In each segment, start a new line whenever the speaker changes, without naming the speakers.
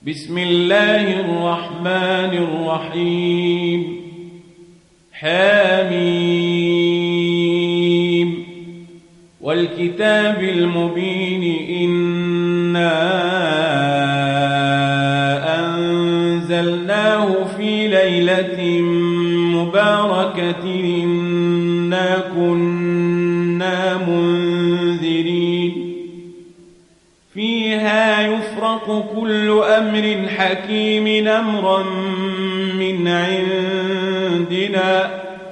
بسم الله الرحمن الرحيم حميم والكتاب المبين إنا أنزلناه في ليلة مباركة إنا كنا منذرين فيها يفرق كل أمر حكيم أمرا من عندنا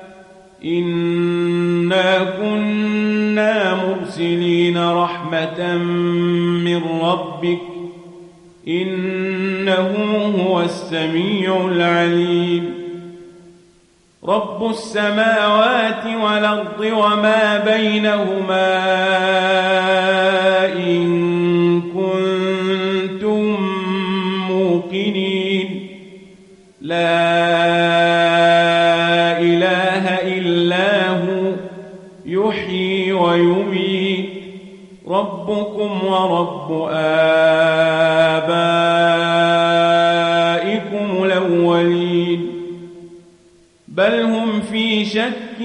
إنا كنا مرسلين رحمة من ربك إنه هو السميع العليم رب السماوات والأرض وما بينهما إن كنتم موقنين لا إله إلا هو يحيي ويميت ربكم ورب آبائكم الأولين بل هم في شك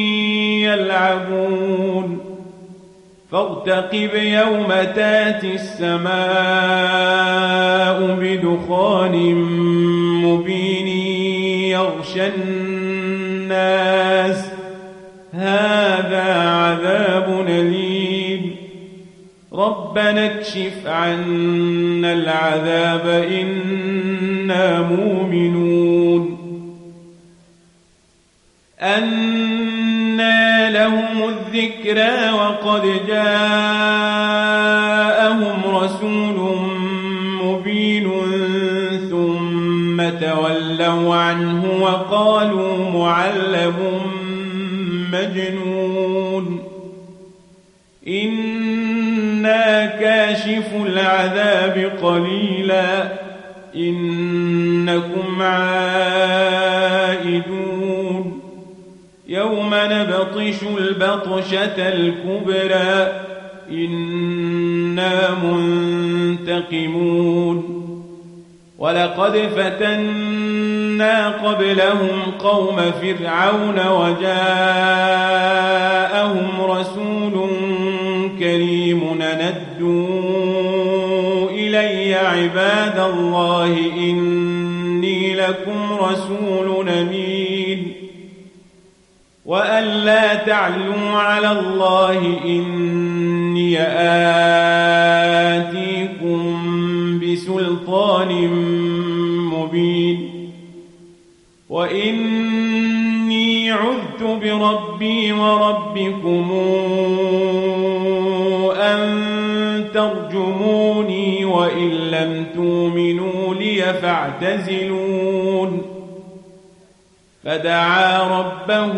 يلعبون فارتقب يوم تاتي السماء بدخان مبين يغشى الناس هذا عذاب أليم ربنا اكشف عنا العذاب إنا مؤمنون أنى لهم الذكرى وقد جاءهم رسول مبين ثم تولوا عنه وقالوا معلم مجنون إنا كاشف العذاب قليلا إنكم عائدون يوم نبطش البطشة الكبرى إنا منتقمون ولقد فتنا قبلهم قوم فرعون وجاءهم رسول كريم ندوا إلي عباد الله إني لكم رسول أمين وأن لا تعلوا على الله إني آتيكم بسلطان مبين وإني عذت بربي وربكم أن ترجموني وإن لم تؤمنوا لي فاعتزلون فدعا ربه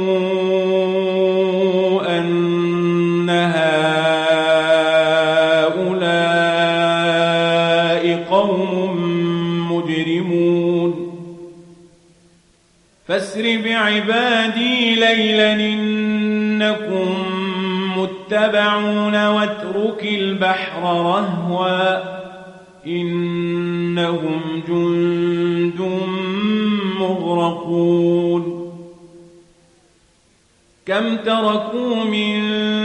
أن هؤلاء قوم مجرمون فاسر بعبادي ليلا إنكم متبعون واترك البحر رهوا إنهم جند مغرقون كم تركوا من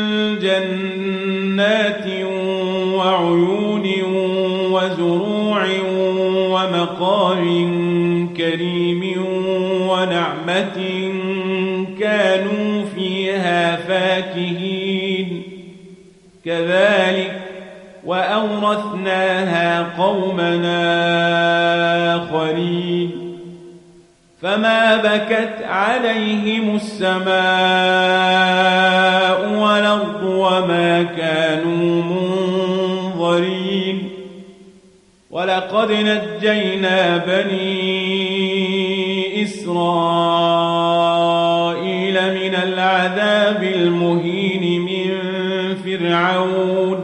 جنات وعيون وزروع ومقام كريم ونعمة كانوا فيها فاكهين كذلك وأورثناها قومنا آخرين فما بكت عليهم السماء والأرض وما كانوا منظرين ولقد نجينا بني إسرائيل من العذاب المهين من فرعون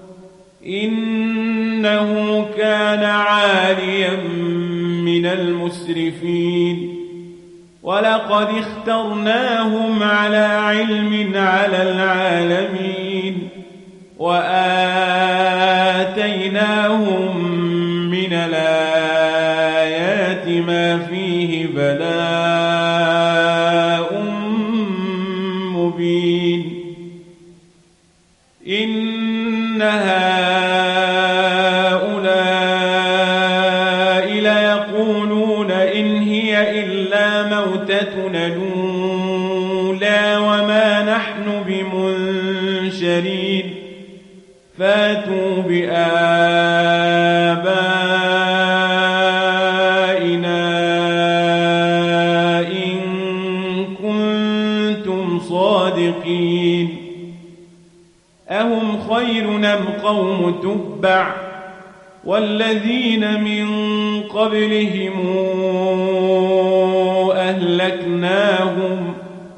إنه كان عاليا من المسرفين ولقد اخترناهم على علم على العالمين وآتيناهم من الآيات الآيات ما فيه بلاء مبين إن هؤلاء ليقولون إن هي إلا موتتنا الأولى وما نحن بمنشرين فاتوا بآبائنا إن كنتم صادقين أهم خير أم قوم تبع والذين من قبلهم أهلكناهم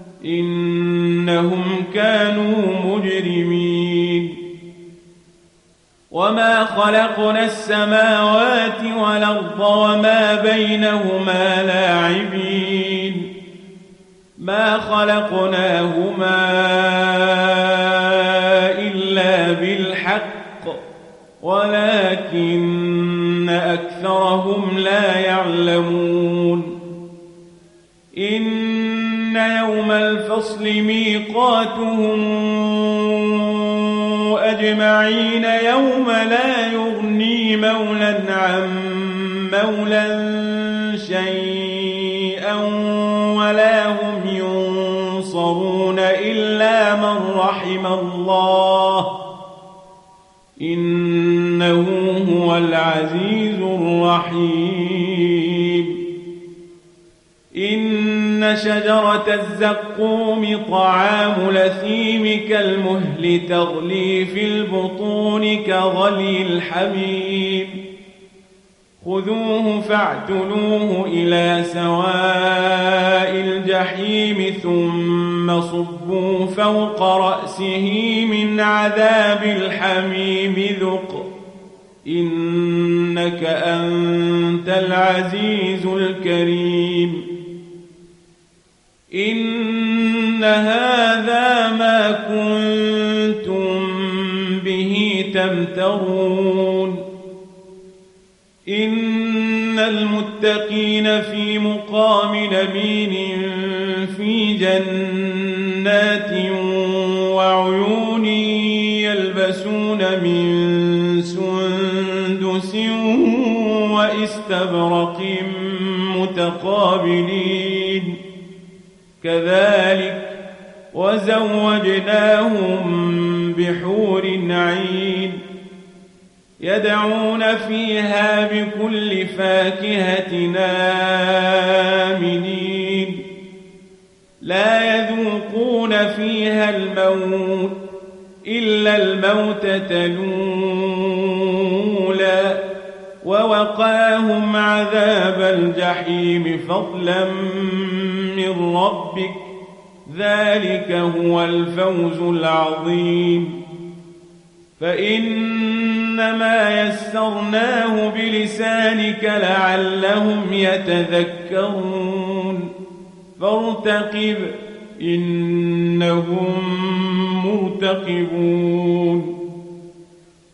إنهم كانوا مجرمين وما خلقنا السماوات والأرض وما بينهما لاعبين ما خلقناهما إلا بالحق ولكن أكثرهم لا يعلمون إن يوم الفصل ميقاتهم أجمعين يوم لا يغني مولى عن مولى شيئا ولا هم ينصرون إلا من رحم الله إنه هو العزيز الرحيم إن شجرة الزقوم طعام الأثيم كالمهل تغلي في البطون كغلي الحميم خذوه فاعتلوه إلى سواء الجحيم ثم صبوا فوق رأسه من عذاب الحميم ذق إنك أنت العزيز الكريم إن هذا ما كنتم به تمترون إن المتقين في مقام أمين في جنات وعيون يلبسون من سندس واستبرق متقابلين كذلك وزوجناهم بحور عين يدعون فيها بكل فاكهة آمنين لا يذوقون فيها الموت إلا الموتة الأولى ووقاهم عذاب الجحيم فضلا من ربك ذلك هو الفوز العظيم فإنما يسرناه بلسانك لعلهم يتذكرون فارتقب إنهم مرتقبون